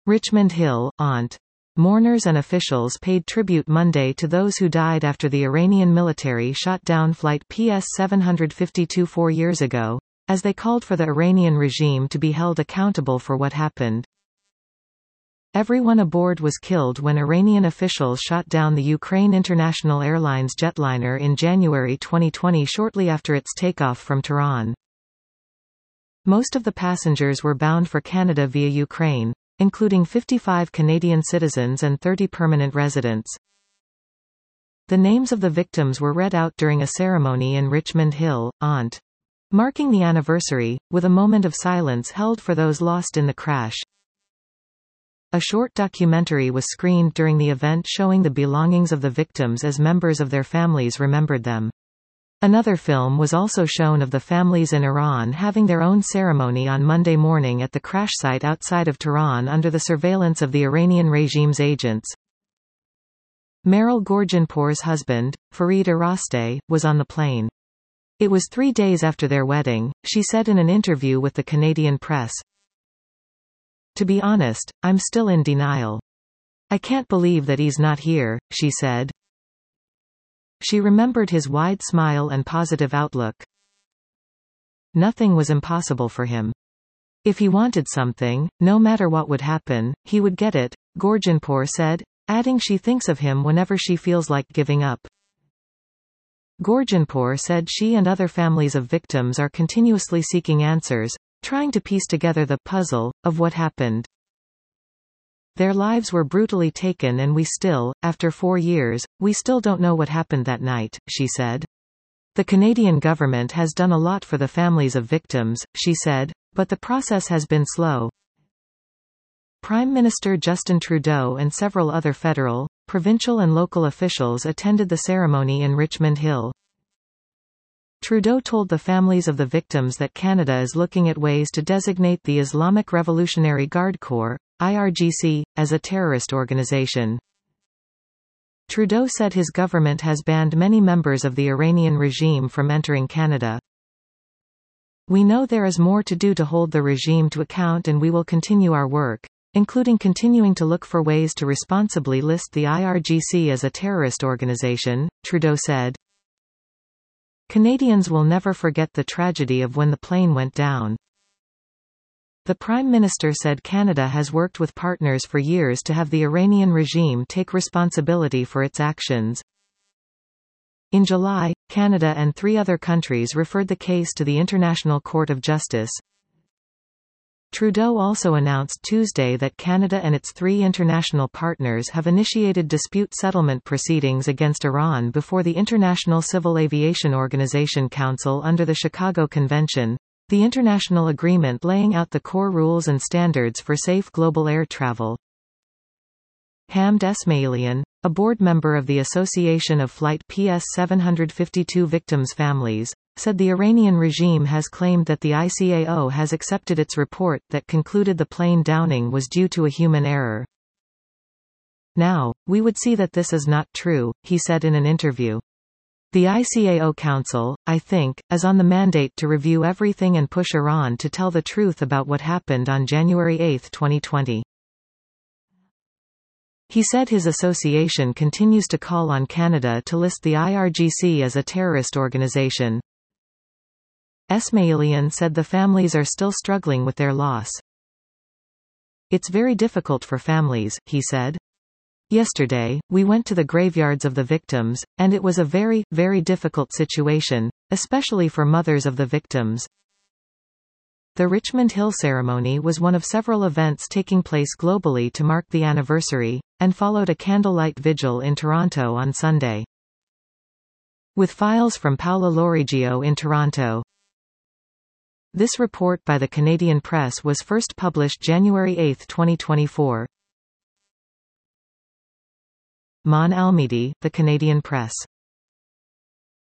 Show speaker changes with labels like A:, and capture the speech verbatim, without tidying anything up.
A: Richmond Hill, Aunt. Mourners and officials paid tribute Monday to those who died after the Iranian military shot down Flight P S seven fifty-two four years ago, as they called for the Iranian regime to be held accountable for what happened. Everyone aboard was killed when Iranian officials shot down the Ukraine International Airlines jetliner in January twenty twenty shortly after its takeoff from Tehran. Most of the passengers were bound for Canada via Ukraine, including fifty-five Canadian citizens and thirty permanent residents. The names of the victims were read out during a ceremony in Richmond Hill, Aunt. Marking the anniversary, with a moment of silence held for those lost in the crash. A short documentary was screened during the event showing the belongings of the victims as members of their families remembered them. Another film was also shown of the families in Iran having their own ceremony on Monday morning at the crash site outside of Tehran under the surveillance of the Iranian regime's agents. Meryl Gorjanpour's husband, Farid Araste, was on the plane. It was three days after their wedding, she said in an interview with the Canadian press. "To be honest, I'm still in denial. I can't believe that he's not here," she said. She remembered his wide smile and positive outlook. Nothing was impossible for him. If he wanted something, no matter what would happen, he would get it, Gorjanpour said, adding she thinks of him whenever she feels like giving up. Gorjanpour said she and other families of victims are continuously seeking answers, trying to piece together the puzzle of what happened. Their lives were brutally taken and we still, after four years, we still don't know what happened that night, she said. The Canadian government has done a lot for the families of victims, she said, but the process has been slow. Prime Minister Justin Trudeau and several other federal, provincial and local officials attended the ceremony in Richmond Hill. Trudeau told the families of the victims that Canada is looking at ways to designate the Islamic Revolutionary Guard Corps, I R G C, as a terrorist organization. Trudeau said his government has banned many members of the Iranian regime from entering Canada. "We know there is more to do to hold the regime to account and we will continue our work, including continuing to look for ways to responsibly list the I R G C as a terrorist organization," Trudeau said. Canadians will never forget the tragedy of when the plane went down. The Prime Minister said Canada has worked with partners for years to have the Iranian regime take responsibility for its actions. In July, Canada and three other countries referred the case to the International Court of Justice. Trudeau also announced Tuesday that Canada and its three international partners have initiated dispute settlement proceedings against Iran before the International Civil Aviation Organization Council under the Chicago Convention, the international agreement laying out the core rules and standards for safe global air travel. Hamd Esmailian, a board member of the Association of Flight P S seven fifty-two victims' families, said the Iranian regime has claimed that the I C A O has accepted its report that concluded the plane downing was due to a human error. "Now, we would see that this is not true," he said in an interview. "The I C A O Council, I think, is on the mandate to review everything and push Iran to tell the truth about what happened on January eighth twenty twenty. He said his association continues to call on Canada to list the I R G C as a terrorist organization. Esmailian said the families are still struggling with their loss. "It's very difficult for families," he said. "Yesterday, we went to the graveyards of the victims, and it was a very, very difficult situation, especially for mothers of the victims." The Richmond Hill ceremony was one of several events taking place globally to mark the anniversary, and followed a candlelight vigil in Toronto on Sunday. With files from Paola Lorigio in Toronto. This report by the Canadian Press was first published January eighth twenty twenty-four. Mon Almidi, The Canadian Press.